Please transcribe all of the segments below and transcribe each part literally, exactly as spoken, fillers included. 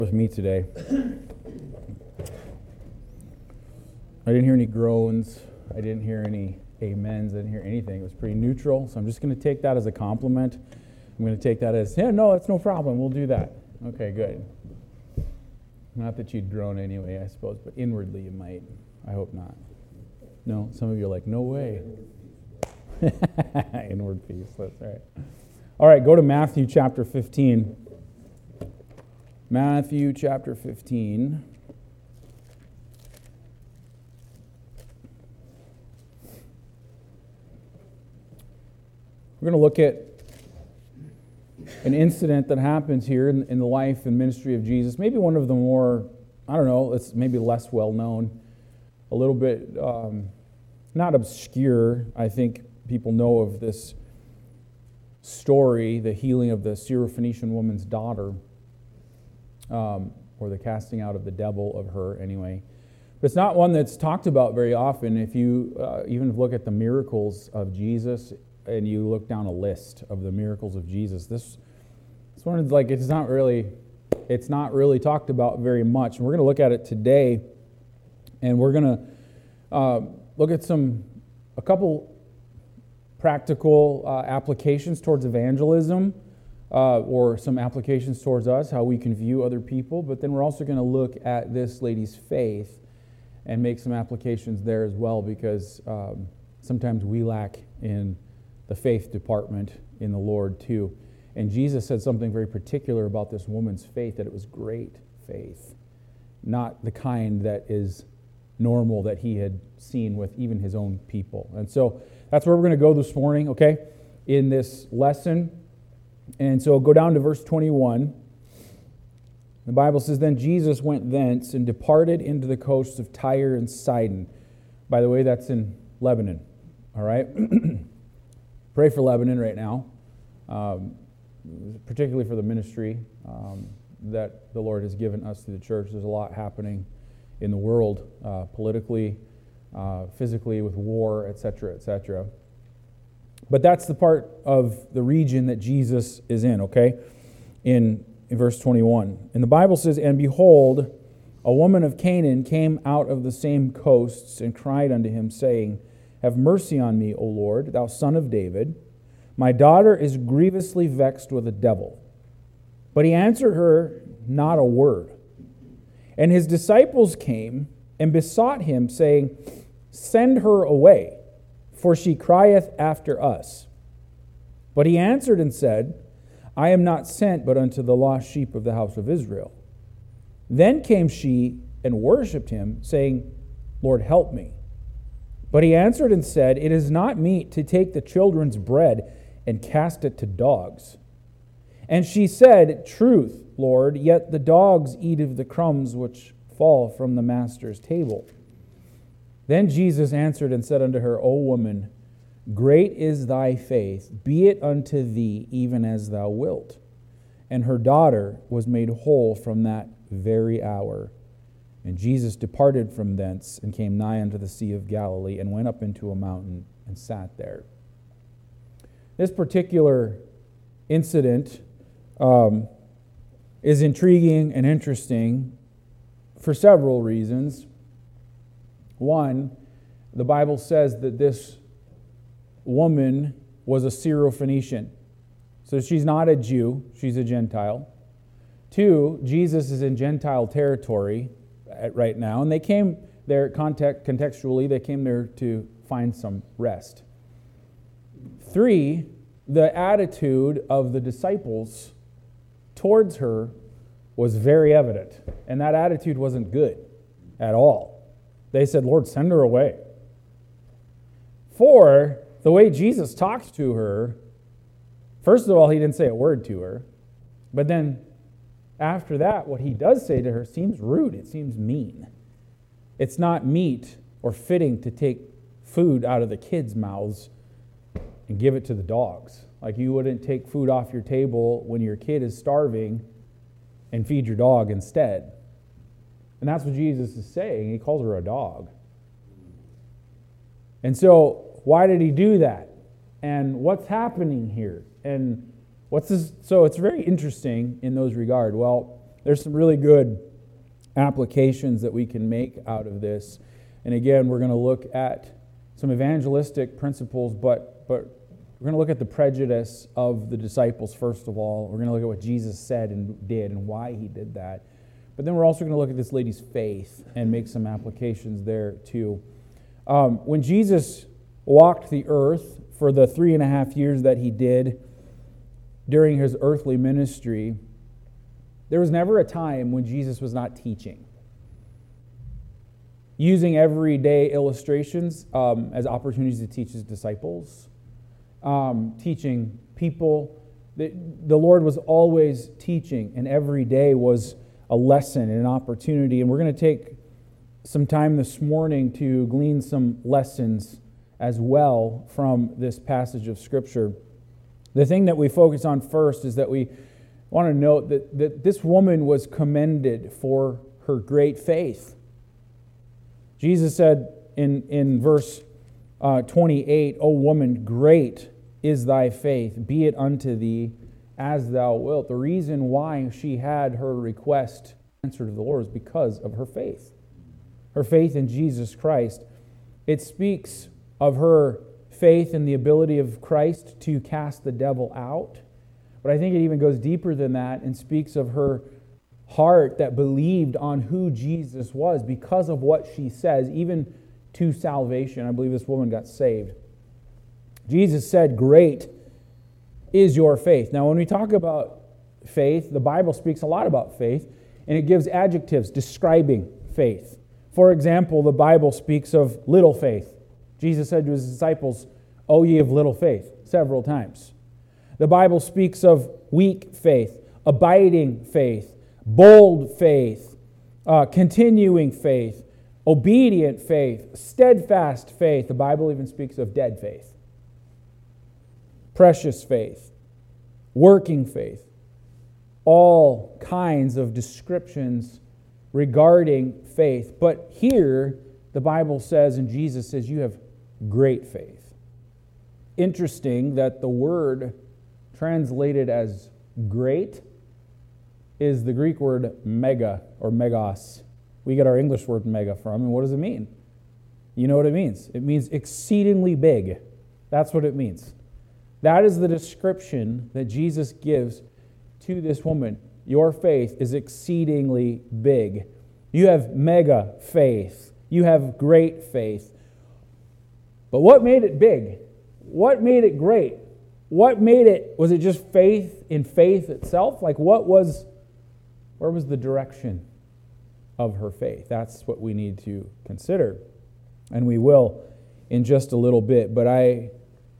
With me today. I didn't hear any groans. I didn't hear any amens. I didn't hear anything. It was pretty neutral. So I'm just going to take that as a compliment. I'm going to take that as, yeah, no, it's no problem. We'll do that. Okay, good. Not that you'd groan anyway, I suppose, but inwardly you might. I hope not. No, some of you are like, no way. Inward peace. That's right. All right, go to Matthew chapter fifteen. Matthew chapter fifteen. We're going to look at an incident that happens here in, in the life and ministry of Jesus. Maybe one of the more, I don't know, it's maybe less well known, a little bit um, not obscure. I think people know of this story, the healing of the Syrophoenician woman's daughter. Um, or the casting out of the devil of her, anyway. But it's not one that's talked about very often. If you uh, even look at the miracles of Jesus, and you look down a list of the miracles of Jesus, this, this one is like, it's not really, it's not really talked about very much. And we're going to look at it today, and we're going to uh, look at some, a couple practical uh, applications towards evangelism. Uh, or some applications towards us, how we can view other people. But then we're also going to look at this lady's faith and make some applications there as well, because um, sometimes we lack in the faith department in the Lord too. And Jesus said something very particular about this woman's faith, that it was great faith, not the kind that is normal that he had seen with even his own people. And so that's where we're going to go this morning, okay, in this lesson. And so go down to verse twenty-one. The Bible says, "Then Jesus went thence and departed into the coasts of Tyre and Sidon." By the way, that's in Lebanon. All right? Pray for Lebanon right now, um, particularly for the ministry um, that the Lord has given us through the church. There's a lot happening in the world, uh, politically, uh, physically, with war, et cetera, et cetera. But that's the part of the region that Jesus is in, okay? In, in verse twenty-one. And the Bible says, "And behold, a woman of Canaan came out of the same coasts and cried unto him, saying, Have mercy on me, O Lord, thou son of David. My daughter is grievously vexed with a devil. But he answered her not a word. And his disciples came and besought him, saying, Send her away, for she crieth after us. But he answered and said, I am not sent but unto the lost sheep of the house of Israel. Then came she and worshipped him, saying, Lord, help me. But he answered and said, It is not meet to take the children's bread and cast it to dogs. And she said, Truth, Lord, yet the dogs eat of the crumbs which fall from the master's table. Then Jesus answered and said unto her, O woman, great is thy faith, be it unto thee even as thou wilt. And her daughter was made whole from that very hour. And Jesus departed from thence and came nigh unto the Sea of Galilee and went up into a mountain and sat there. This particular incident um, is intriguing and interesting for several reasons. One, the Bible says that this woman was a Syrophoenician. So she's not a Jew, she's a Gentile. Two, Jesus is in Gentile territory right now, and they came there context, contextually, they came there to find some rest. Three, the attitude of the disciples towards her was very evident, and that attitude wasn't good at all. They said, Lord, send her away. Four, the way Jesus talked to her, first of all, he didn't say a word to her, but then after that, what he does say to her seems rude. It seems mean. It's not meet or fitting to take food out of the kids' mouths and give it to the dogs. Like you wouldn't take food off your table when your kid is starving and feed your dog instead. And that's what Jesus is saying. He calls her a dog. And so, why did he do that? And what's happening here? And what's this? So it's very interesting in those regard. Well, there's some really good applications that we can make out of this. And again, we're going to look at some evangelistic principles, but but we're going to look at the prejudice of the disciples first of all. We're going to look at what Jesus said and did and why he did that. But then we're also going to look at this lady's faith and make some applications there too. Um, when Jesus walked the earth for the three and a half years that he did during his earthly ministry, there was never a time when Jesus was not teaching. Using everyday illustrations um, as opportunities to teach his disciples, um, teaching people. The, the Lord was always teaching, and every day was a lesson and an opportunity. And we're going to take some time this morning to glean some lessons as well from this passage of Scripture. The thing that we focus on first is that we want to note that, that this woman was commended for her great faith. Jesus said in, in verse uh, twenty-eight, O woman, great is thy faith, be it unto thee as thou wilt. The reason why she had her request answered of the Lord is because of her faith. Her faith in Jesus Christ. It speaks of her faith in the ability of Christ to cast the devil out. But I think it even goes deeper than that and speaks of her heart that believed on who Jesus was because of what she says, even to salvation. I believe this woman got saved. Jesus said, great is your faith. Now, when we talk about faith, the Bible speaks a lot about faith, and it gives adjectives describing faith. For example, the Bible speaks of little faith. Jesus said to his disciples, O ye of little faith, several times. The Bible speaks of weak faith, abiding faith, bold faith, uh, continuing faith, obedient faith, steadfast faith. The Bible even speaks of dead faith, precious faith, working faith. All kinds of descriptions regarding faith. But here, the Bible says, and Jesus says, you have great faith. Interesting that the word translated as great is the Greek word mega or megos. We get our English word mega from, and what does it mean? You know what it means? It means exceedingly big. That's what it means. That is the description that Jesus gives to this woman. Your faith is exceedingly big. You have mega faith. You have great faith. But what made it big? What made it great? What made it, was it just faith in faith itself? Like what was, where was the direction of her faith? That's what we need to consider. And we will in just a little bit. But I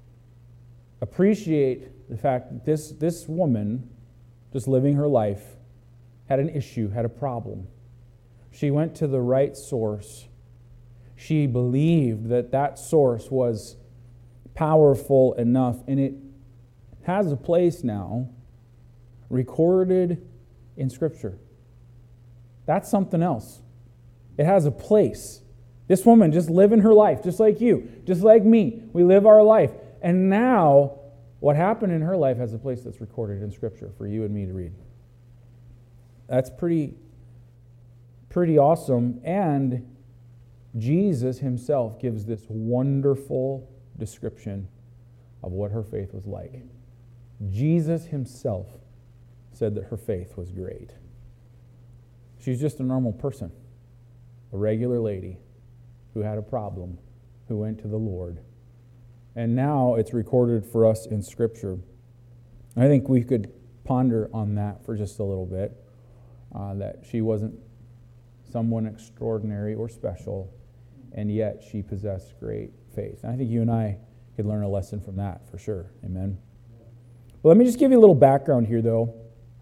appreciate the fact that this, this woman, just living her life, had an issue, had a problem. She went to the right source. She believed that that source was powerful enough, and it has a place now recorded in Scripture. That's something else. It has a place. This woman just living her life, just like you, just like me. We live our life. And now, what happened in her life has a place that's recorded in Scripture for you and me to read. That's pretty, pretty awesome. And Jesus himself gives this wonderful description of what her faith was like. Jesus himself said that her faith was great. She's just a normal person, a regular lady who had a problem, who went to the Lord. And now it's recorded for us in Scripture. I think we could ponder on that for just a little bit, uh, that she wasn't someone extraordinary or special, and yet she possessed great faith. And I think you and I could learn a lesson from that for sure. Amen. Well, let me just give you a little background here, though.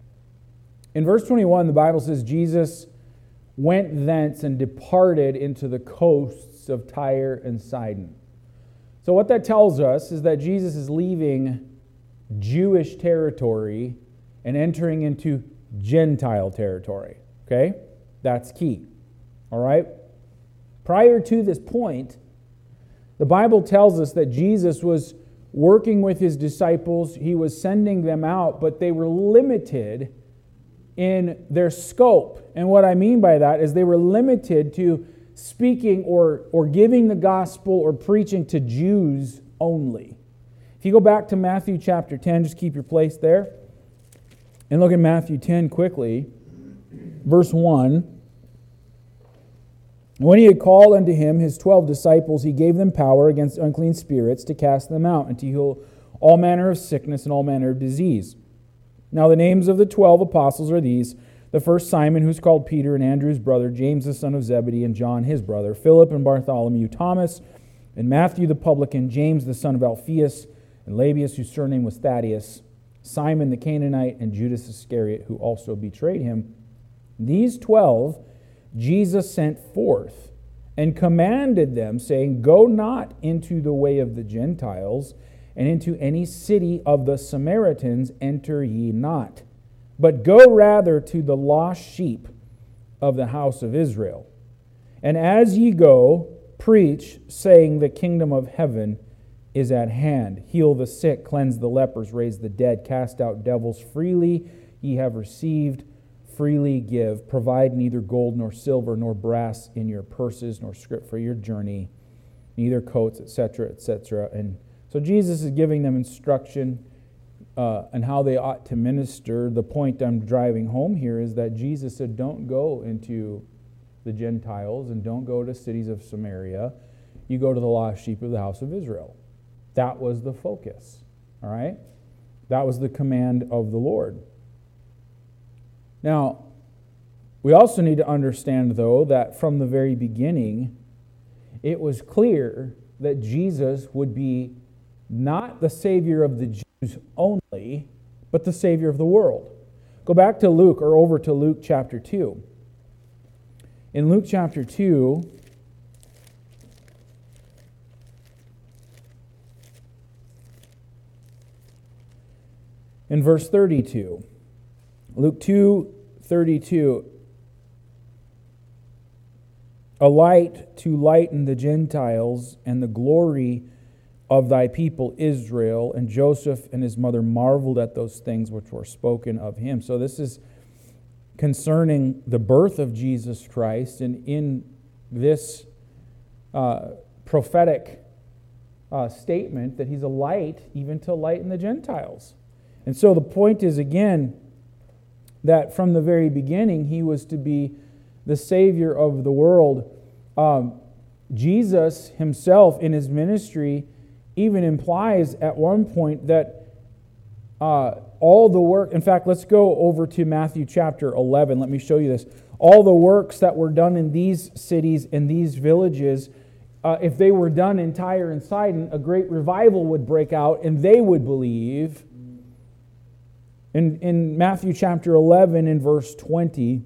In verse twenty-one, the Bible says, Jesus went thence and departed into the coasts of Tyre and Sidon. So what that tells us is that Jesus is leaving Jewish territory and entering into Gentile territory. Okay? That's key. All right? Prior to this point, the Bible tells us that Jesus was working with his disciples. He was sending them out, but they were limited in their scope. And what I mean by that is they were limited to speaking or, or giving the gospel or preaching to Jews only. If you go back to Matthew chapter ten, just keep your place there, and look at Matthew ten quickly, verse one. When he had called unto him his twelve disciples, he gave them power against unclean spirits to cast them out and to heal all manner of sickness and all manner of disease. Now the names of the twelve apostles are these: the first Simon, who's called Peter, and Andrew his brother, James the son of Zebedee, and John his brother, Philip and Bartholomew, Thomas, and Matthew the publican, James the son of Alphaeus, and Labius, whose surname was Thaddeus, Simon the Canaanite, and Judas Iscariot, who also betrayed him. These twelve Jesus sent forth and commanded them, saying, Go not into the way of the Gentiles, and into any city of the Samaritans enter ye not, but go rather to the lost sheep of the house of Israel. And as ye go, preach, saying, The kingdom of heaven is at hand. Heal the sick, cleanse the lepers, raise the dead, cast out devils. Freely ye have received, freely give. Provide neither gold nor silver nor brass in your purses, nor scrip for your journey, neither coats, et cetera, et cetera. And so Jesus is giving them instruction uh, on how they ought to minister. The point I'm driving home here is that Jesus said, don't go into the Gentiles and don't go to cities of Samaria. You go to the lost sheep of the house of Israel. That was the focus, all right? That was the command of the Lord. Now, we also need to understand, though, that from the very beginning, it was clear that Jesus would be not the Savior of the Jews only, but the Savior of the world. Go back to Luke, or over to Luke chapter two. In Luke chapter two, in verse thirty-two, Luke two thirty-two, a light to lighten the Gentiles and the glory of thy people Israel. And Joseph and his mother marveled at those things which were spoken of him. So this is concerning the birth of Jesus Christ, and in this uh, prophetic uh, statement that he's a light even to lighten the Gentiles. And so the point is, again, that from the very beginning, he was to be the Savior of the world. Um, Jesus himself in his ministry even implies at one point that uh, all the work, in fact, let's go over to Matthew chapter eleven. Let me show you this. All the works that were done in these cities and these villages, uh, if they were done in Tyre and Sidon, a great revival would break out and they would believe. In, in Matthew chapter eleven, in verse twenty,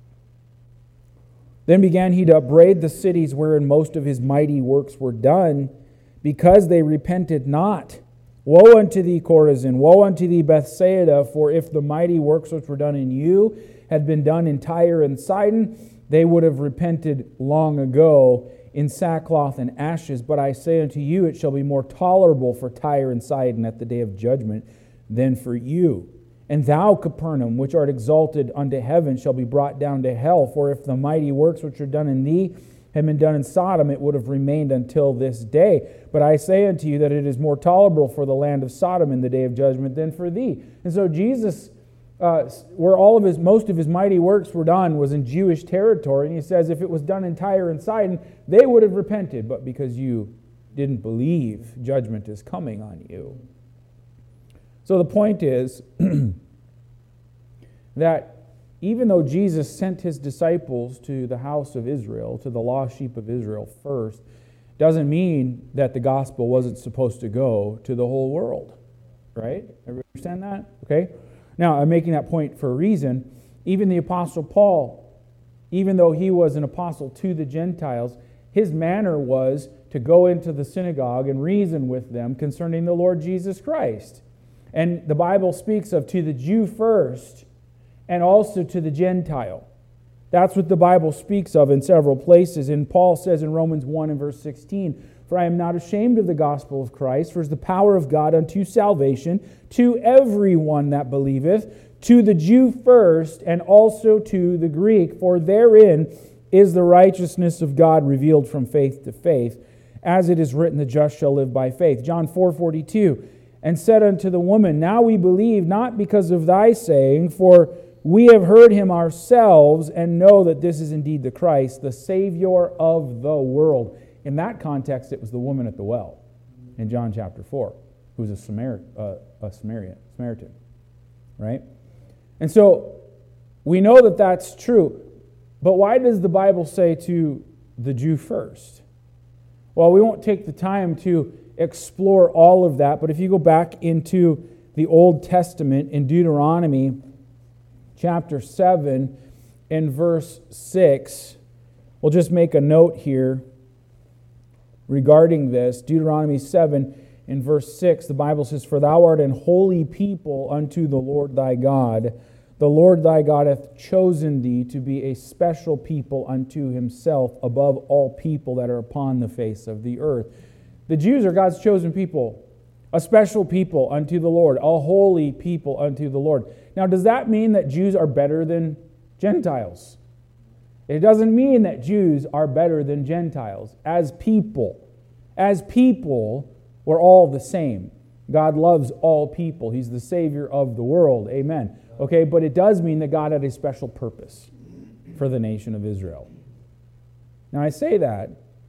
then began he to upbraid the cities wherein most of his mighty works were done, because they repented not. Woe unto thee, Chorazin! Woe unto thee, Bethsaida! For if the mighty works which were done in you had been done in Tyre and Sidon, they would have repented long ago in sackcloth and ashes. But I say unto you, it shall be more tolerable for Tyre and Sidon at the day of judgment than for you. And thou, Capernaum, which art exalted unto heaven, shall be brought down to hell. For if the mighty works which are done in thee had been done in Sodom, it would have remained until this day. But I say unto you that it is more tolerable for the land of Sodom in the day of judgment than for thee. And so Jesus, uh, where all of his, most of his mighty works were done, was in Jewish territory. And he says, if it was done in Tyre and Sidon, they would have repented. But because you didn't believe, judgment is coming on you. So the point is that even though Jesus sent his disciples to the house of Israel, to the lost sheep of Israel first, doesn't mean that the gospel wasn't supposed to go to the whole world. Right? Everybody understand that? Okay? Now, I'm making that point for a reason. Even the Apostle Paul, even though he was an apostle to the Gentiles, his manner was to go into the synagogue and reason with them concerning the Lord Jesus Christ. And the Bible speaks of to the Jew first, and also to the Gentile. That's what the Bible speaks of in several places. And Paul says in Romans one and verse sixteen, For I am not ashamed of the gospel of Christ, for it is the power of God unto salvation to everyone that believeth, To the Jew first, and also to the Greek, for therein is the righteousness of God revealed from faith to faith, as it is written, the just shall live by faith. John four forty-two, and said unto the woman, now we believe, not because of thy saying, for we have heard him ourselves, and know that this is indeed the Christ, the Savior of the world. In that context, it was the woman at the well in John chapter four, who's a, Samar- uh, a Samaritan, Samaritan, right? And so we know that that's true. But why does the Bible say to the Jew first? Well, we won't take the time to explore all of that, but if you go back into the Old Testament in Deuteronomy chapter seven and verse six, we'll just make a note here regarding this. Deuteronomy seven in verse six, the Bible says, for thou art an holy people unto the Lord thy God. The Lord thy God hath chosen thee to be a special people unto himself above all people that are upon the face of the earth. The Jews are God's chosen people, a special people unto the Lord, a holy people unto the Lord. Now, does that mean that Jews are better than Gentiles? It doesn't mean that Jews are better than Gentiles. As people, as people, we're all the same. God loves all people. He's the Savior of the world. Amen. Okay, but it does mean that God had a special purpose for the nation of Israel. Now, I say that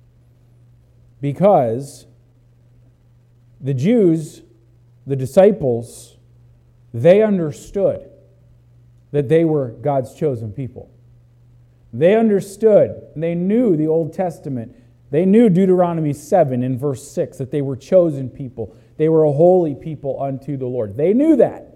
because the Jews, the disciples, they understood that they were God's chosen people. They understood, and they knew the Old Testament. They knew Deuteronomy seven in verse six, that they were chosen people. They were a holy people unto the Lord. They knew that.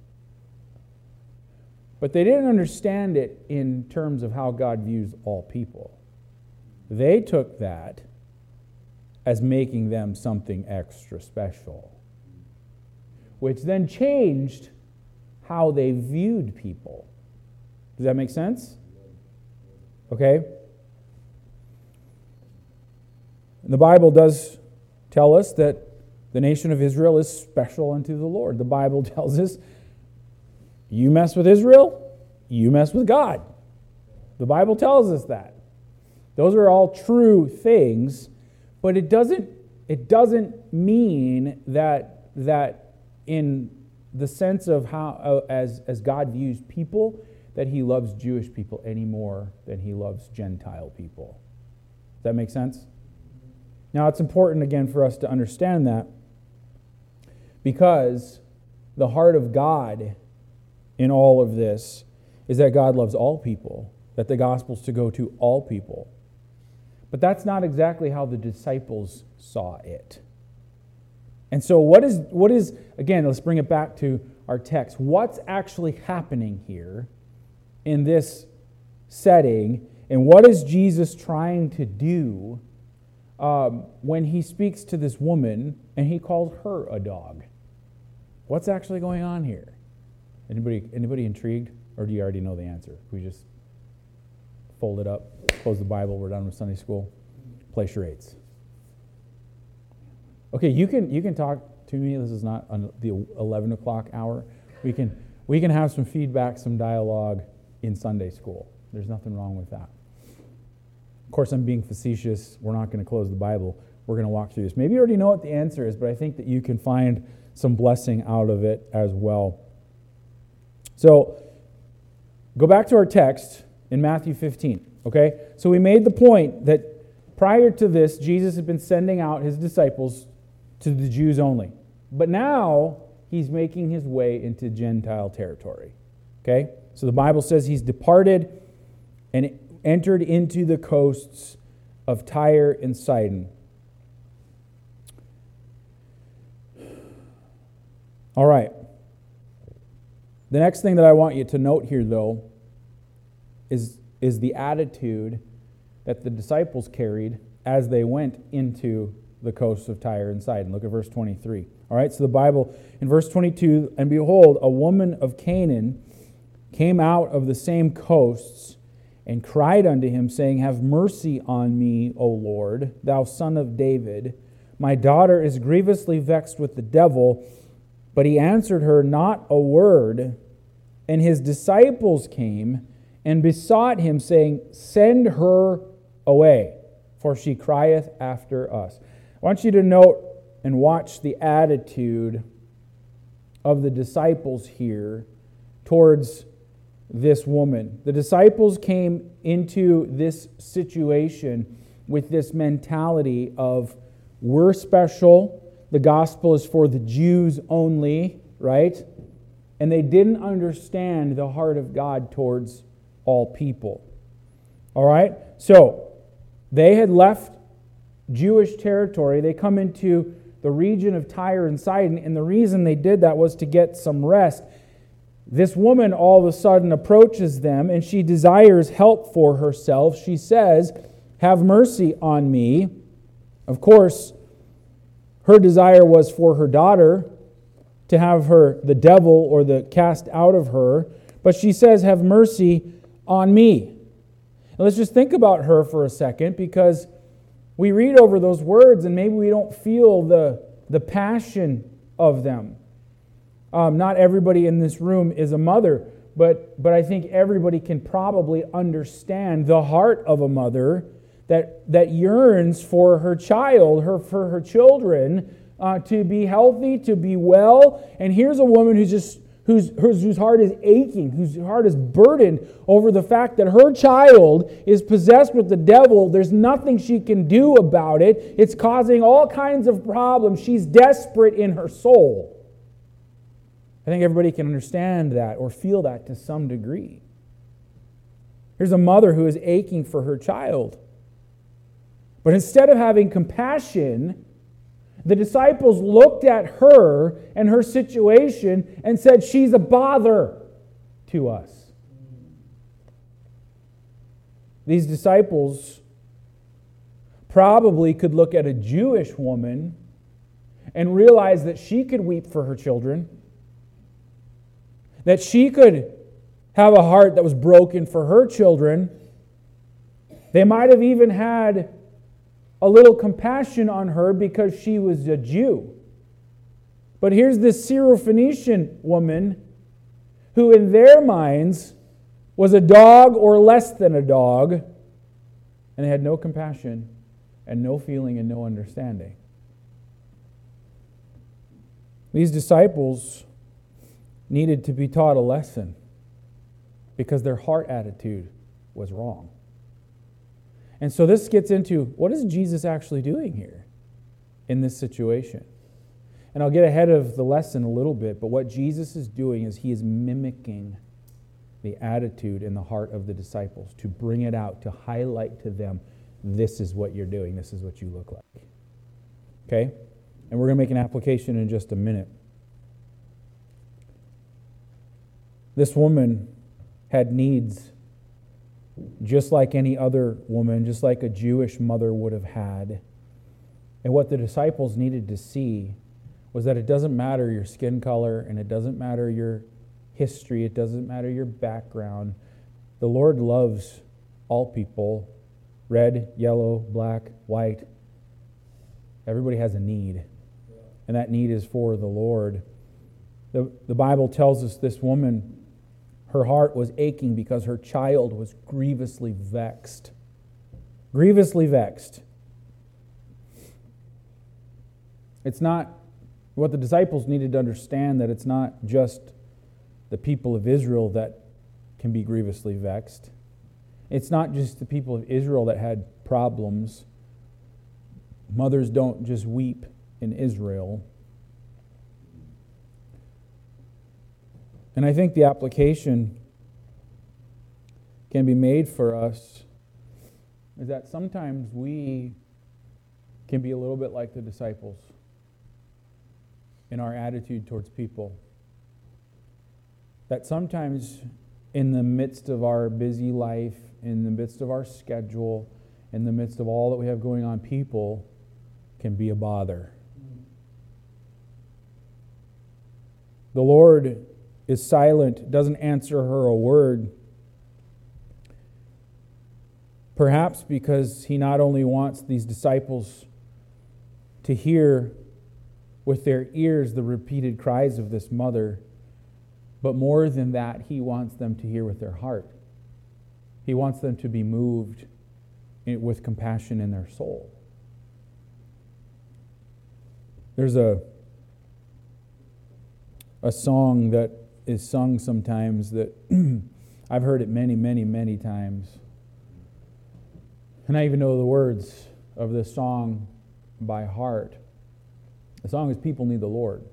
But they didn't understand it in terms of how God views all people. They took that as making them something extra special, which then changed how they viewed people. Does that make sense? Okay? The Bible does tell us that the nation of Israel is special unto the Lord. The Bible tells us, you mess with Israel, you mess with God. The Bible tells us that. Those are all true things, but it doesn't it doesn't mean that that in the sense of how uh, as as God views people, that he loves Jewish people any more than he loves Gentile people. Does that make sense? Now, it's important again for us to understand that, because the heart of God in all of this is that God loves all people, that the gospel's to go to all people. But that's not exactly how the disciples saw it. And so what is, what is again, let's bring it back to our text. What's actually happening here in this setting, and what is Jesus trying to do um, when he speaks to this woman and he calls her a dog? What's actually going on here? Anybody, anybody intrigued? Or do you already know the answer? We just fold it up, close the Bible, we're done with Sunday school, play charades. Okay, you can you can talk to me. This is not the eleven o'clock hour. We can we can have some feedback, some dialogue in Sunday school. There's nothing wrong with that. Of course, I'm being facetious. We're not going to close the Bible. We're going to walk through this. Maybe you already know what the answer is, but I think that you can find some blessing out of it as well. So, go back to our text in Matthew fifteen, okay? So we made the point that prior to this, Jesus had been sending out his disciples to the Jews only. But now, he's making his way into Gentile territory, okay? So the Bible says he's departed and entered into the coasts of Tyre and Sidon. All right. The next thing that I want you to note here, though, is, is the attitude that the disciples carried as they went into the coasts of Tyre and Sidon. Look at verse twenty-three. All right, so the Bible, in verse twenty-two, and behold, a woman of Canaan came out of the same coasts and cried unto him, saying, Have mercy on me, O Lord, thou son of David. My daughter is grievously vexed with the devil. But he answered her not a word. And his disciples came and besought him, saying, Send her away, for she crieth after us. I want you to note and watch the attitude of the disciples here towards this woman. The disciples came into this situation with this mentality of, we're special, the gospel is for the Jews only, right? And they didn't understand the heart of God towards all people. All right? So, they had left Jewish territory. They come into the region of Tyre and Sidon, and the reason they did that was to get some rest. This woman all of a sudden approaches them, and she desires help for herself. She says, Have mercy on me. Of course, her desire was for her daughter, to have her, the devil or the cast out of her. But she says, Have mercy on me. And let's just think about her for a second, because we read over those words and maybe we don't feel the, the passion of them. Um, not everybody in this room is a mother, but, but I think everybody can probably understand the heart of a mother that, that yearns for her child, her, for her children, uh, to be healthy, to be well. And here's a woman who's just Whose, whose, whose heart is aching, whose heart is burdened over the fact that her child is possessed with the devil. There's nothing she can do about it. It's causing all kinds of problems. She's desperate in her soul. I think everybody can understand that or feel that to some degree. Here's a mother who is aching for her child. But instead of having compassion, the disciples looked at her and her situation and said, She's a bother to us. These disciples probably could look at a Jewish woman and realize that she could weep for her children, that she could have a heart that was broken for her children. They might have even had a little compassion on her because she was a Jew. But here's this Syrophoenician woman who in their minds was a dog or less than a dog, and they had no compassion and no feeling and no understanding. These disciples needed to be taught a lesson because their heart attitude was wrong. And so this gets into, what is Jesus actually doing here in this situation? And I'll get ahead of the lesson a little bit, but what Jesus is doing is he is mimicking the attitude in the heart of the disciples to bring it out, to highlight to them, this is what you're doing, this is what you look like. Okay? And we're going to make an application in just a minute. This woman had needs just like any other woman, just like a Jewish mother would have had. And what the disciples needed to see was that it doesn't matter your skin color and it doesn't matter your history, it doesn't matter your background. The Lord loves all people, red, yellow, black, white. Everybody has a need, and that need is for the Lord. The, the Bible tells us this woman, her heart was aching because her child was grievously vexed. Grievously vexed. It's not what the disciples needed to understand, that it's not just the people of Israel that can be grievously vexed. It's not just the people of Israel that had problems. Mothers don't just weep in Israel. And I think the application can be made for us is that sometimes we can be a little bit like the disciples in our attitude towards people. That sometimes in the midst of our busy life, in the midst of our schedule, in the midst of all that we have going on, people can be a bother. The Lord is silent, doesn't answer her a word. Perhaps because he not only wants these disciples to hear with their ears the repeated cries of this mother, But more than that, he wants them to hear with their heart. He wants them to be moved with compassion in their soul. There's a, a song that is sung sometimes that I've heard it many, many, many times. And I even know the words of this song by heart. The song is People Need the Lord.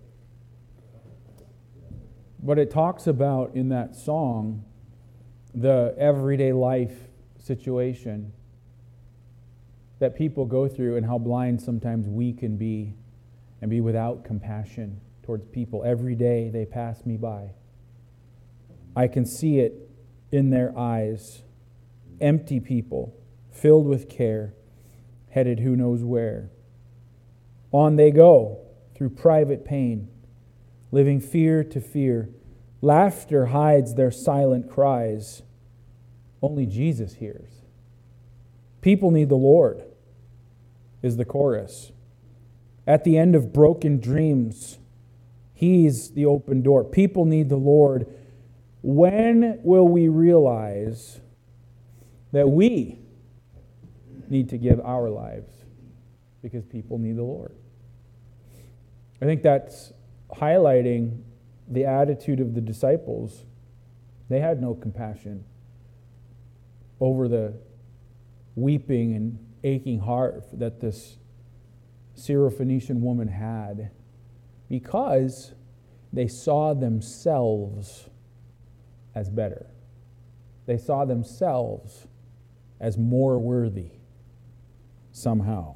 But it talks about in that song the everyday life situation that people go through and how blind sometimes we can be and be without compassion towards people. Every day they pass me by. I can see it in their eyes. Empty people, filled with care, headed who knows where. On they go through private pain, living fear to fear. Laughter hides their silent cries. Only Jesus hears. People need the Lord, is the chorus. At the end of broken dreams, He's the open door. People need the Lord. When will we realize that we need to give our lives because people need the Lord? I think that's highlighting the attitude of the disciples. They had no compassion over the weeping and aching heart that this Syrophoenician woman had, because they saw themselves as better. They saw themselves as more worthy somehow.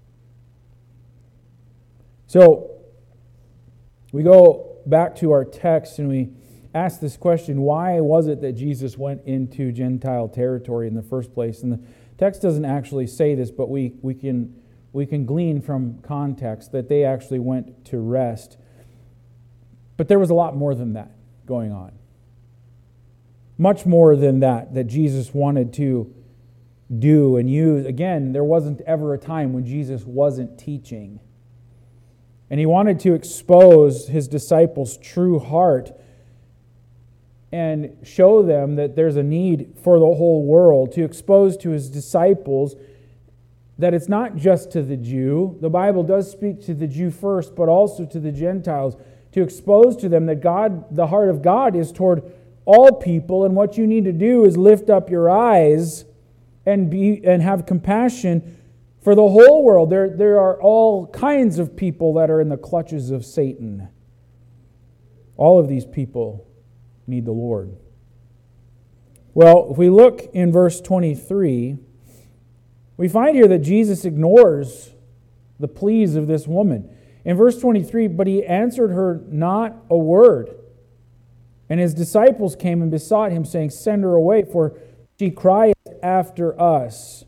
So we go back to our text and we ask this question: why was it that Jesus went into Gentile territory in the first place? And the text doesn't actually say this, but we, we can we can glean from context that they actually went to rest. But there was a lot more than that going on. Much more than that that Jesus wanted to do and use. Again, there wasn't ever a time when Jesus wasn't teaching. And He wanted to expose His disciples' true heart and show them that there's a need for the whole world, to expose to His disciples that it's not just to the Jew. The Bible does speak to the Jew first, but also to the Gentiles, to expose to them that God, the heart of God is toward all people, and what you need to do is lift up your eyes and be and have compassion for the whole world. There, there are all kinds of people that are in the clutches of Satan. All of these people need the Lord. Well, if we look in verse twenty-three, we find here that Jesus ignores the pleas of this woman. In verse twenty-three, but He answered her not a word. And His disciples came and besought Him, saying, send her away, for she crieth after us.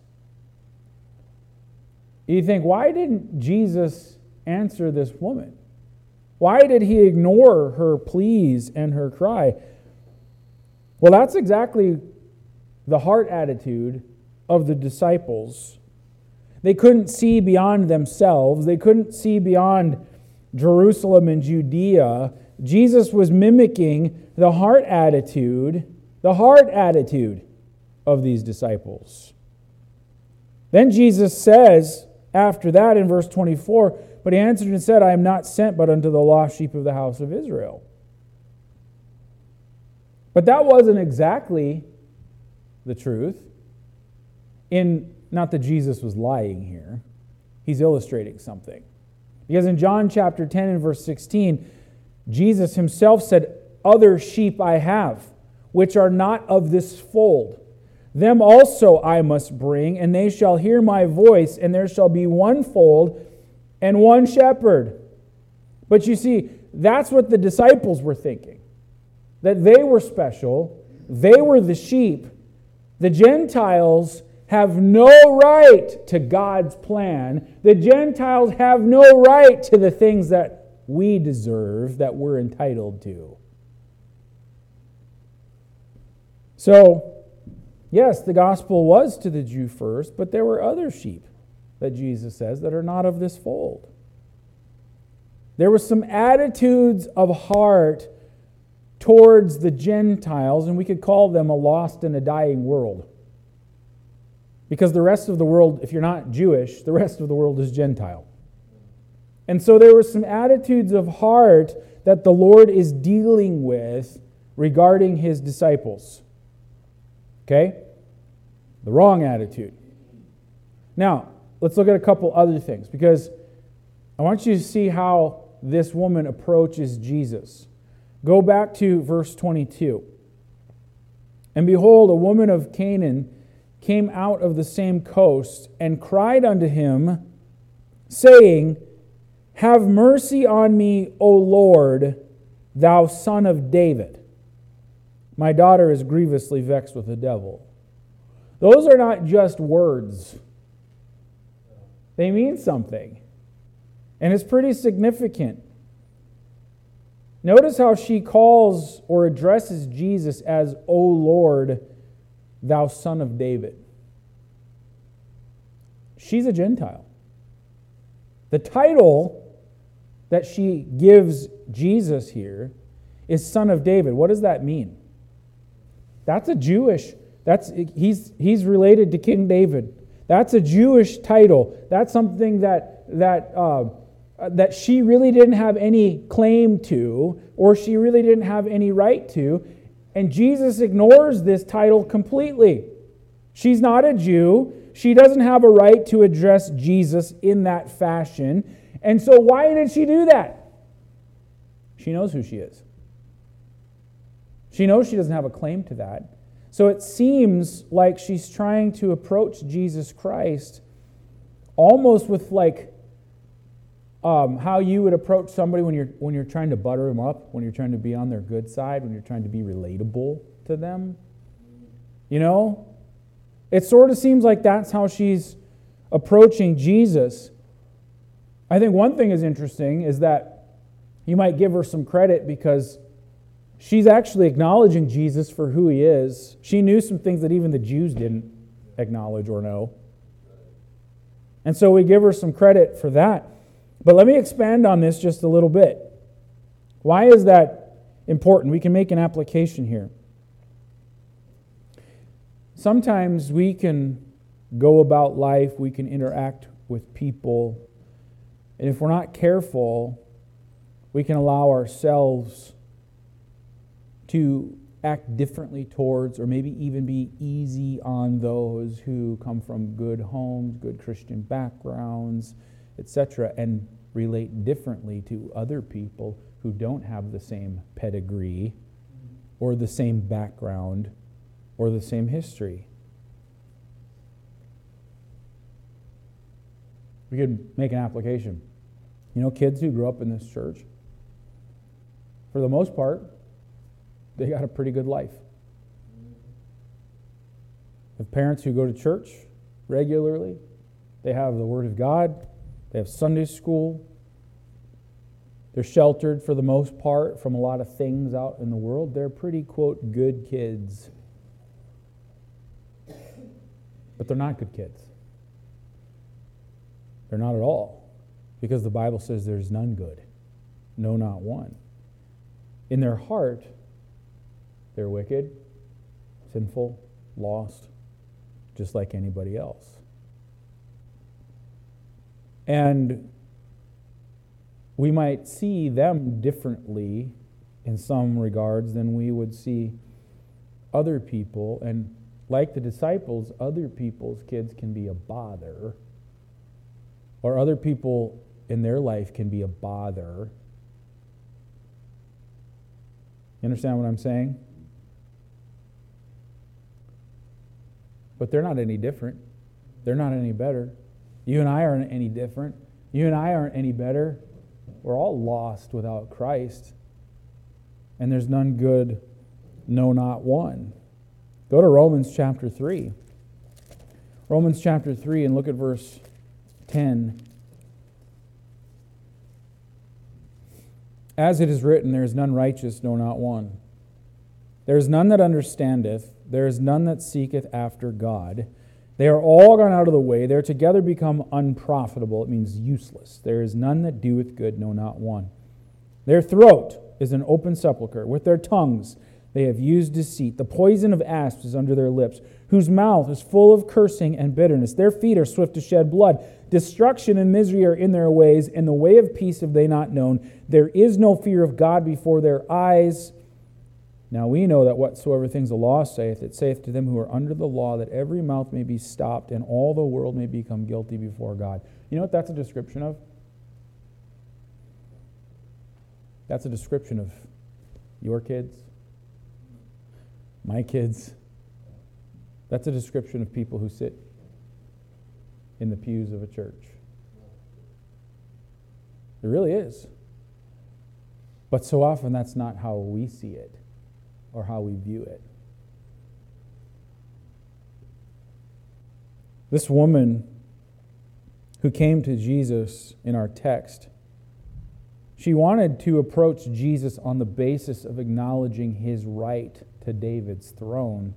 You think, why didn't Jesus answer this woman? Why did He ignore her pleas and her cry? Well, that's exactly the heart attitude of the disciples. They couldn't see beyond themselves. They couldn't see beyond Jerusalem and Judea. Jesus was mimicking the heart attitude, the heart attitude of these disciples. Then Jesus says, after that in verse twenty-four, but He answered and said, I am not sent but unto the lost sheep of the house of Israel. But that wasn't exactly the truth. In not that Jesus was lying here. He's illustrating something. Because in John chapter ten and verse sixteen, Jesus Himself said, other sheep I have, which are not of this fold. Them also I must bring, and they shall hear my voice, and there shall be one fold and one shepherd. But you see, that's what the disciples were thinking. That they were special. They were the sheep. The Gentiles have no right to God's plan. The Gentiles have no right to the things that we deserve, that we're entitled to. So, yes, the gospel was to the Jew first, but there were other sheep, that Jesus says, that are not of this fold. There were some attitudes of heart towards the Gentiles, and we could call them a lost and a dying world. Because the rest of the world, if you're not Jewish, the rest of the world is Gentile. And so there were some attitudes of heart that the Lord is dealing with regarding His disciples. Okay? The wrong attitude. Now, let's look at a couple other things, because I want you to see how this woman approaches Jesus. Go back to verse twenty-two. And behold, a woman of Canaan came out of the same coast and cried unto him, saying, Have mercy on me, O Lord, thou Son of David. My daughter is grievously vexed with the devil. Those are not just words. They mean something. And it's pretty significant. Notice how she calls or addresses Jesus as, O Lord, thou Son of David. She's a Gentile. The title that she gives Jesus here is Son of David. What does that mean? That's a Jewish, that's he's he's related to King David. That's a Jewish title. That's something that that uh, that she really didn't have any claim to, or she really didn't have any right to. And Jesus ignores this title completely. She's not a Jew. She doesn't have a right to address Jesus in that fashion. And so why did she do that? She knows who she is. She knows she doesn't have a claim to that. So it seems like she's trying to approach Jesus Christ almost with like um, how you would approach somebody when you're when you're trying to butter them up, when you're trying to be on their good side, when you're trying to be relatable to them. You know? It sort of seems like that's how she's approaching Jesus. I think one thing is interesting is that you might give her some credit because she's actually acknowledging Jesus for who He is. She knew some things that even the Jews didn't acknowledge or know. And so we give her some credit for that. But let me expand on this just a little bit. Why is that important? We can make an application here. Sometimes we can go about life, we can interact with people, and if we're not careful, we can allow ourselves to act differently towards, or maybe even be easy on those who come from good homes, good Christian backgrounds, et cetera, and relate differently to other people who don't have the same pedigree or the same background or the same history. We could make an application. You know, kids who grew up in this church, for the most part, they got a pretty good life. Have parents who go to church regularly. They have the Word of God. They have Sunday school. They're sheltered for the most part from a lot of things out in the world. They're pretty, quote, good kids. But they're not good kids. They're not at all. Because the Bible says there's none good. No, not one. In their heart, they're wicked, sinful, lost, just like anybody else. And we might see them differently in some regards than we would see other people. And like the disciples, other people's kids can be a bother, or other people in their life can be a bother. You understand what I'm saying? But they're not any different. They're not any better. You and I aren't any different. You and I aren't any better. We're all lost without Christ. And there's none good, no, not one. Go to Romans chapter three. Romans chapter three and look at verse ten. As it is written, there is none righteous, no, not one. There is none that understandeth. There is none that seeketh after God. They are all gone out of the way. They are together become unprofitable. It means useless. There is none that doeth good, no, not one. Their throat is an open sepulchre. With their tongues they have used deceit. The poison of asps is under their lips, whose mouth is full of cursing and bitterness. Their feet are swift to shed blood. Destruction and misery are in their ways, and the way of peace have they not known. There is no fear of God before their eyes. Now we know that whatsoever things the law saith, it saith to them who are under the law, that every mouth may be stopped, and all the world may become guilty before God. You know what that's a description of? That's a description of your kids, my kids. That's a description of people who sit in the pews of a church. It really is. But so often that's not how we see it or how we view it. This woman who came to Jesus in our text, she wanted to approach Jesus on the basis of acknowledging his right to David's throne.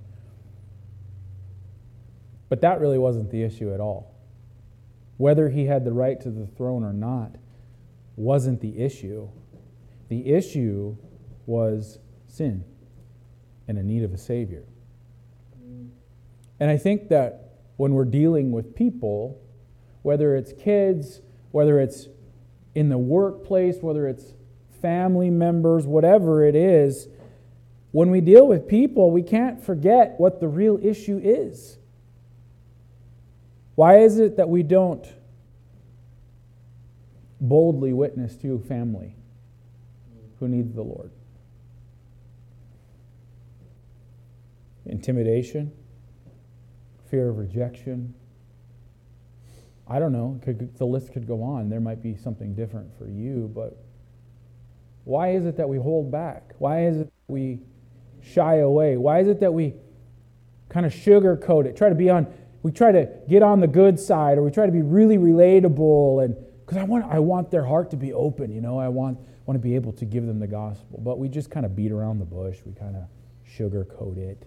But that really wasn't the issue at all. Whether he had the right to the throne or not wasn't the issue. The issue was sin and a need of a Savior. And I think that when we're dealing with people, whether it's kids, whether it's in the workplace, whether it's family members, whatever it is, when we deal with people, we can't forget what the real issue is. Why is it that we don't boldly witness to family who needs the Lord? Intimidation, fear of rejection. I don't know. Could, the list could go on. There might be something different for you, but why is it that we hold back? Why is it that we shy away? Why is it that we kind of sugarcoat it? Try to be on. We try to get on the good side, or we try to be really relatable, and because I want, I want their heart to be open. You know, I want, want to be able to give them the gospel, but we just kind of beat around the bush. We kind of sugarcoat it.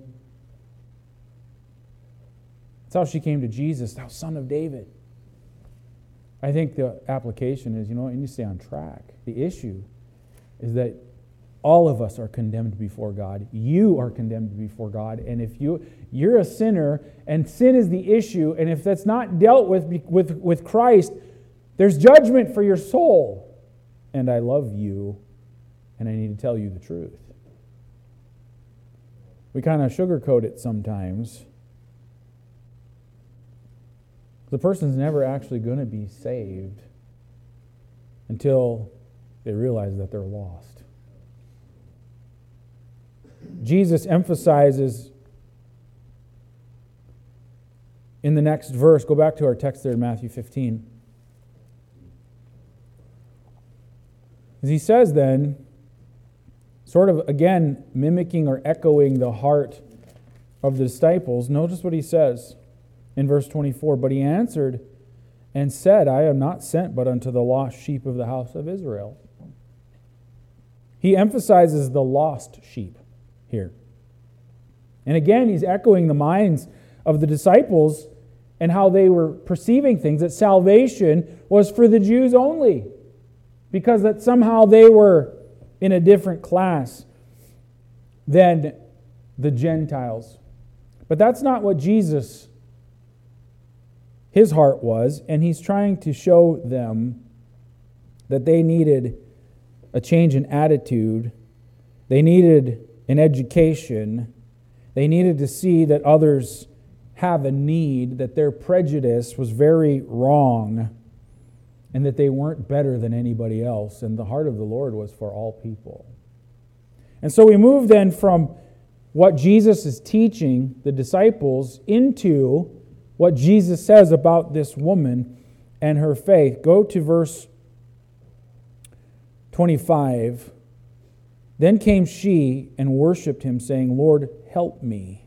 That's how she came to Jesus, thou son of David. I think the application is, you know, you need to stay on track. The issue is that all of us are condemned before God. You are condemned before God. And if you, you're a sinner, and sin is the issue, and if that's not dealt with with, with Christ, there's judgment for your soul. And I love you, and I need to tell you the truth. We kind of sugarcoat it sometimes. The person's never actually going to be saved until they realize that they're lost. Jesus emphasizes in the next verse, go back to our text there in Matthew fifteen. As he says then, sort of again mimicking or echoing the heart of the disciples, notice what he says in verse twenty-four. But he answered and said, I am not sent but unto the lost sheep of the house of Israel. He emphasizes the lost sheep here. And again, he's echoing the minds of the disciples and how they were perceiving things, that salvation was for the Jews only, because that somehow they were in a different class than the Gentiles. But that's not what Jesus, his heart was, and he's trying to show them that they needed a change in attitude. They needed an education. They needed to see that others have a need, that their prejudice was very wrong, and that they weren't better than anybody else. And the heart of the Lord was for all people. And so we move then from what Jesus is teaching the disciples into what Jesus says about this woman and her faith. Go to verse twenty-five. Then came she and worshipped him, saying, Lord, help me.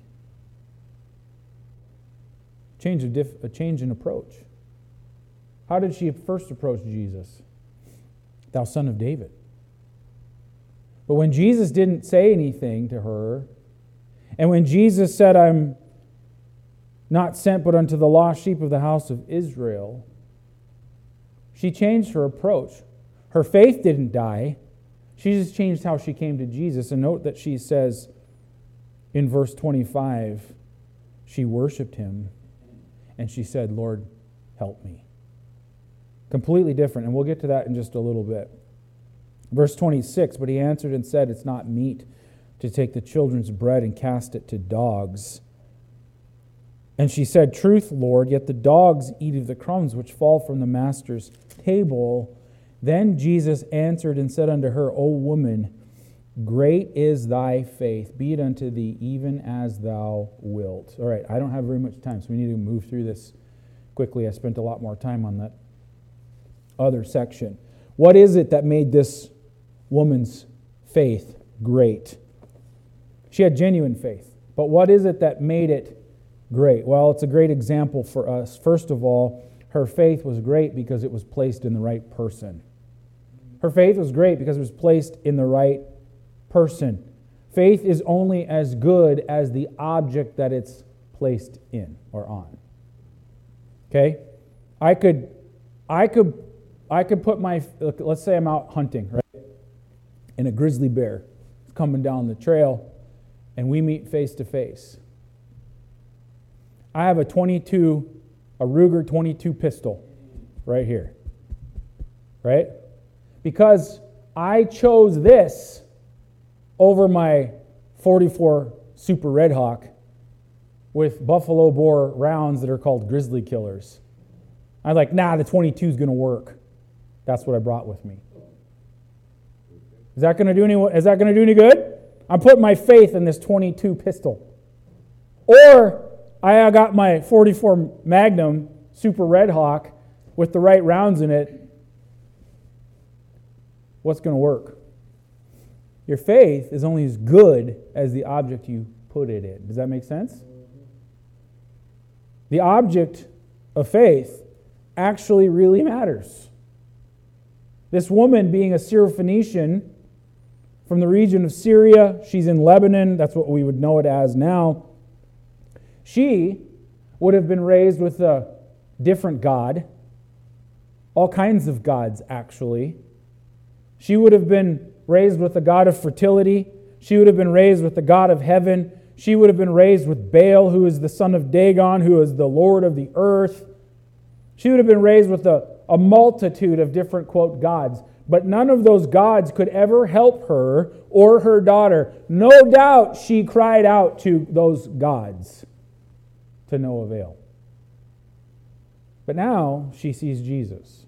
Change of diff- a change in approach. How did she first approach Jesus? Thou son of David. But when Jesus didn't say anything to her, and when Jesus said, I'm not sent but unto the lost sheep of the house of Israel, she changed her approach. Her faith didn't die. She just changed how she came to Jesus. And note that she says in verse twenty-five, she worshiped him and she said, Lord, help me. Completely different, and we'll get to that in just a little bit. Verse twenty-six, but he answered and said, it's not meet to take the children's bread and cast it to dogs. And she said, truth, Lord, yet the dogs eat of the crumbs which fall from the master's table. Then Jesus answered and said unto her, O woman, great is thy faith. Be it unto thee even as thou wilt. All right, I don't have very much time, so we need to move through this quickly. I spent a lot more time on that other section. What is it that made this woman's faith great? She had genuine faith. But what is it that made it great? Well, it's a great example for us. First of all, her faith was great because it was placed in the right person. Her faith was great because it was placed in the right person. Faith is only as good as the object that it's placed in or on. Okay? I could, I could, I could put my, let's say I'm out hunting, right? And a grizzly bear is coming down the trail, and we meet face to face. I have a twenty-two, a Ruger twenty-two pistol right here. Right? Because I chose this over my forty-four Super Red Hawk with buffalo bore rounds that are called grizzly killers. I'm like, nah, the twenty-two is going to work. That's what I brought with me. Is that going to do any? Is that going to do any good? I'm putting my faith in this twenty-two pistol. Or I got my forty-four Magnum Super Red Hawk with the right rounds in it. What's going to work? Your faith is only as good as the object you put it in. Does that make sense? The object of faith actually really matters. This woman, being a Syrophoenician from the region of Syria, she's in Lebanon, that's what we would know it as now. She would have been raised with a different God, all kinds of gods actually. She would have been raised with the god of fertility. She would have been raised with the god of heaven. She would have been raised with Baal, who is the son of Dagon, who is the Lord of the earth. She would have been raised with a, a multitude of different, quote, gods. But none of those gods could ever help her or her daughter. No doubt she cried out to those gods to no avail. But now she sees Jesus.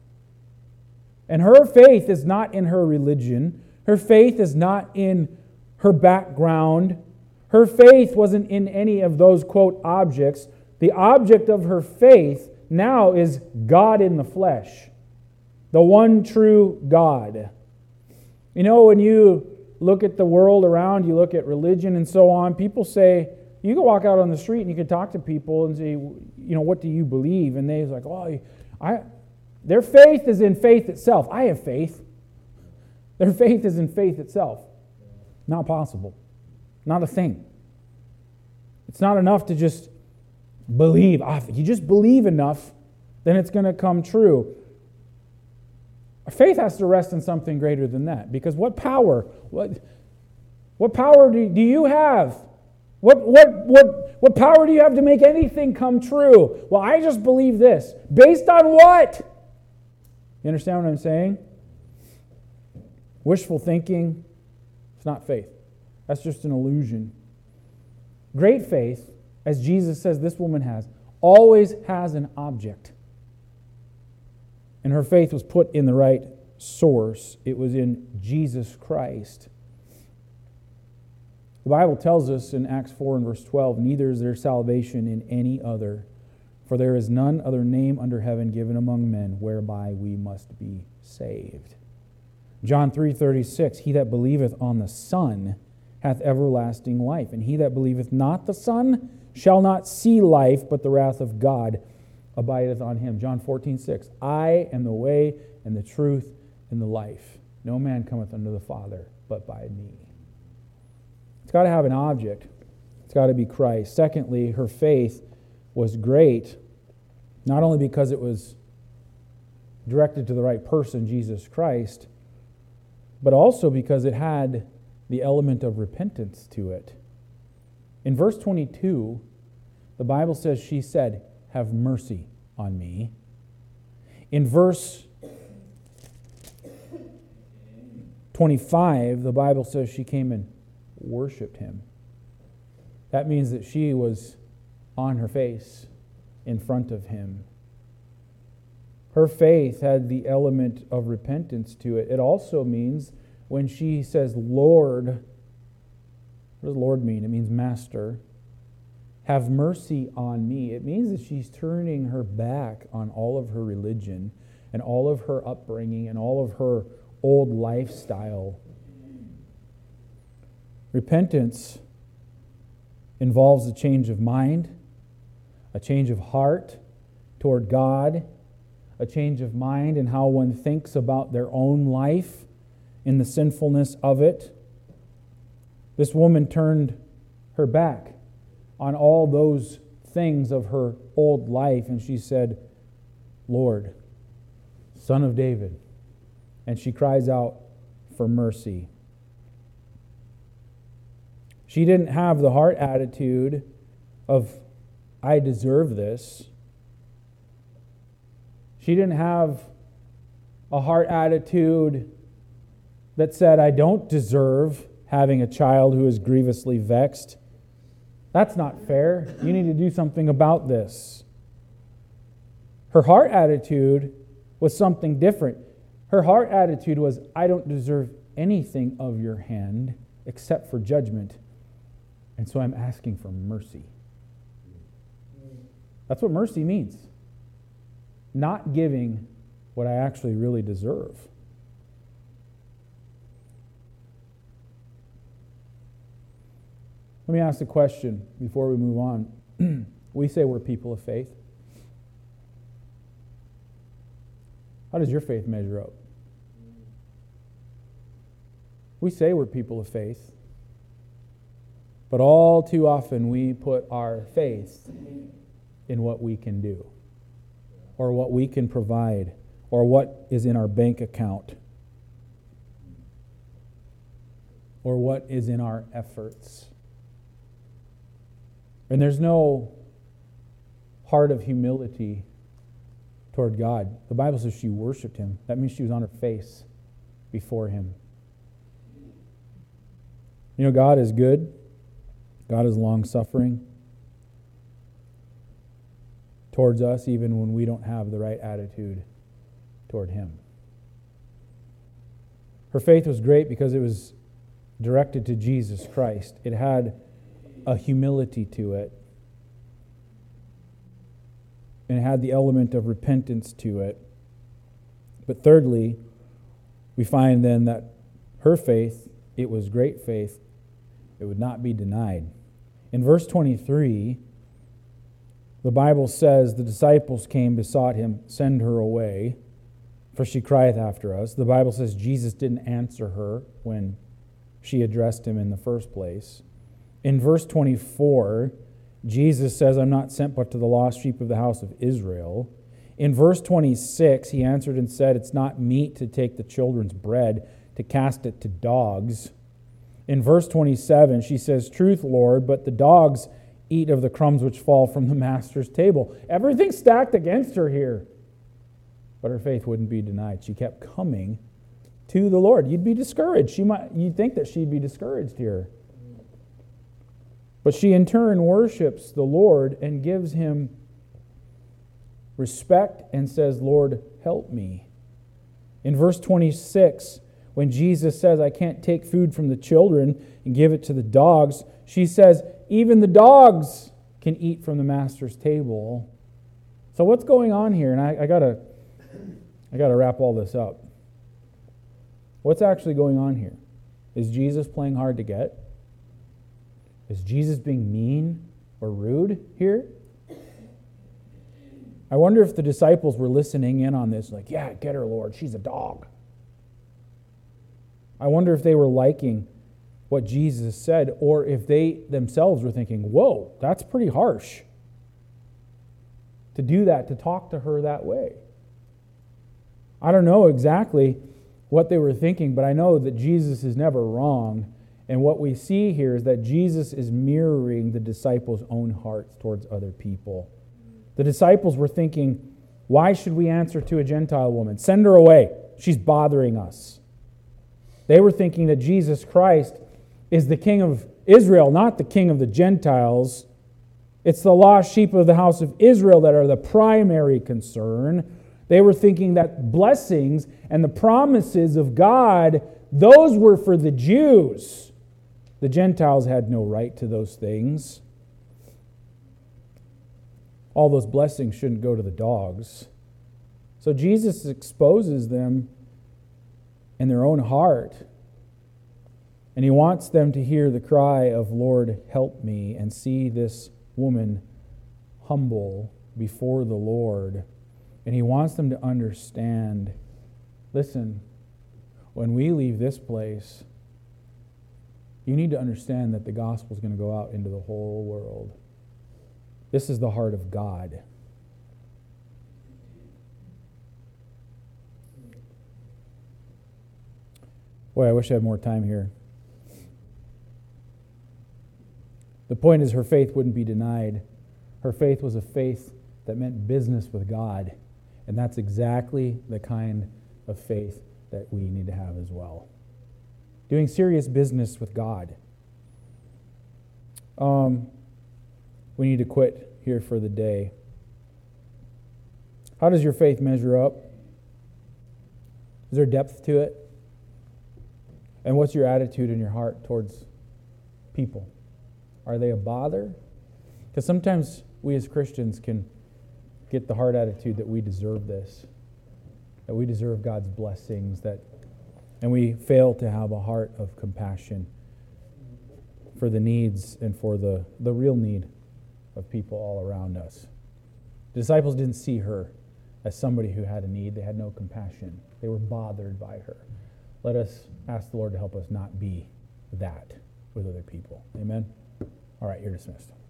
And her faith is not in her religion. Her faith is not in her background. Her faith wasn't in any of those, quote, objects. The object of her faith now is God in the flesh, the one true God. You know, when you look at the world around, you look at religion and so on, people say, you can walk out on the street and you can talk to people and say, you know, what do you believe? And they're like, oh, I, their faith is in faith itself. I have faith. Their faith is in faith itself. Not possible. Not a thing. It's not enough to just believe. If you just believe enough, then it's going to come true. Our faith has to rest in something greater than that. Because what power, what, what power do, do you have? What, what, what, what power do you have to make anything come true? Well, I just believe this. Based on what? You understand what I'm saying? Wishful thinking, it's not faith. That's just an illusion. Great faith, as Jesus says this woman has, always has an object. And her faith was put in the right source. It was in Jesus Christ. The Bible tells us in Acts four and verse twelve, neither is there salvation in any other, for there is none other name under heaven given among men whereby we must be saved. John three thirty-six, he that believeth on the Son hath everlasting life, and he that believeth not the Son shall not see life, but the wrath of God abideth on him. John fourteen six, I am the way and the truth and the life. No man cometh unto the Father but by me. It's got to have an object. It's got to be Christ. Secondly, her faith was great, not only because it was directed to the right person, Jesus Christ, but also because it had the element of repentance to it. In verse twenty-two, the Bible says she said, "Have mercy on me." In verse twenty-five, the Bible says she came and worshiped him. That means that she was on her face in front of him. Her faith had the element of repentance to it. It also means when she says, "Lord," what does Lord mean? It means master. "Have mercy on me." It means that she's turning her back on all of her religion and all of her upbringing and all of her old lifestyle. Repentance involves a change of mind, a change of heart toward God, a change of mind in how one thinks about their own life, in the sinfulness of it. This woman turned her back on all those things of her old life, and she said, "Lord, Son of David." And she cries out for mercy. She didn't have the heart attitude of, "I deserve this." She didn't have a heart attitude that said, "I don't deserve having a child who is grievously vexed. That's not fair. You need to do something about this." Her heart attitude was something different. Her heart attitude was, "I don't deserve anything of your hand except for judgment, and so I'm asking for mercy." That's what mercy means. Not giving what I actually really deserve. Let me ask a question before we move on. We say we're people of faith. How does your faith measure up? We say we're people of faith, but all too often we put our faith in what we can do, or what we can provide, or what is in our bank account, or what is in our efforts. And there's no heart of humility toward God. The Bible says she worshiped him. That means she was on her face before him. You know, God is good. God is long-suffering towards us, even when we don't have the right attitude toward him. Her faith was great because it was directed to Jesus Christ. It had a humility to it. And it had the element of repentance to it. But thirdly, we find then that her faith, it was great faith. It would not be denied. In verse twenty-three, the Bible says, "The disciples came, besought him, send her away, for she crieth after us." The Bible says Jesus didn't answer her when she addressed him in the first place. In verse twenty-four, Jesus says, "I'm not sent but to the lost sheep of the house of Israel." In verse twenty-six, he answered and said, "It's not meet to take the children's bread, to cast it to dogs." In verse twenty-seven, she says, "Truth, Lord, but the dogs eat of the crumbs which fall from the master's table." Everything's stacked against her here. But her faith wouldn't be denied. She kept coming to the Lord. You'd be discouraged. She might, you'd think that she'd be discouraged here. But she in turn worships the Lord and gives him respect and says, "Lord, help me." In verse twenty-six, when Jesus says, "I can't take food from the children and give it to the dogs," she says, "Even the dogs can eat from the master's table." So what's going on here? And I, I gotta, I gotta wrap all this up. What's actually going on here? Is Jesus playing hard to get? Is Jesus being mean or rude here? I wonder if the disciples were listening in on this, like, "Yeah, get her, Lord. She's a dog." I wonder if they were liking what Jesus said, or if they themselves were thinking, "Whoa, that's pretty harsh to do that, to talk to her that way." I don't know exactly, what they were thinking, but I know that Jesus is never wrong. And what we see here is that Jesus is mirroring the disciples' own hearts towards other people. The disciples were thinking, why should we answer to a Gentile woman? Send her away. She's bothering us. They were thinking that Jesus Christ is the King of Israel, not the King of the Gentiles. It's the lost sheep of the house of Israel that are the primary concern. They were thinking that blessings and the promises of God, those were for the Jews. The Gentiles had no right to those things. All those blessings shouldn't go to the dogs. So Jesus exposes them in their own heart. And He wants them to hear the cry of, Lord, help me, and see this woman humble before the Lord. And He wants them to understand, listen, when we leave this place, you need to understand that the gospel is going to go out into the whole world. This is the heart of God. Boy, I wish I had more time here. The point is, her faith wouldn't be denied. Her faith was a faith that meant business with God. And that's exactly the kind of faith that we need to have as well. Doing serious business with God. Um, we need to quit here for the day. How does your faith measure up? Is there depth to it? And what's your attitude in your heart towards people? Are they a bother? Because sometimes we as Christians can get the heart attitude that we deserve this, that we deserve God's blessings, that, and we fail to have a heart of compassion for the needs and for the, the real need of people all around us. The disciples didn't see her as somebody who had a need. They had no compassion. They were bothered by her. Let us ask the Lord to help us not be that with other people. Amen? All right, you're dismissed.